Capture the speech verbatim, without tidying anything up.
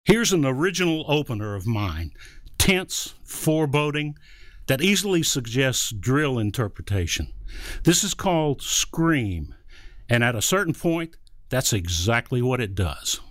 Here's an original opener of mine, tense, foreboding, that easily suggests drill interpretation. This is called Scream, and at a certain point, that's exactly what it does.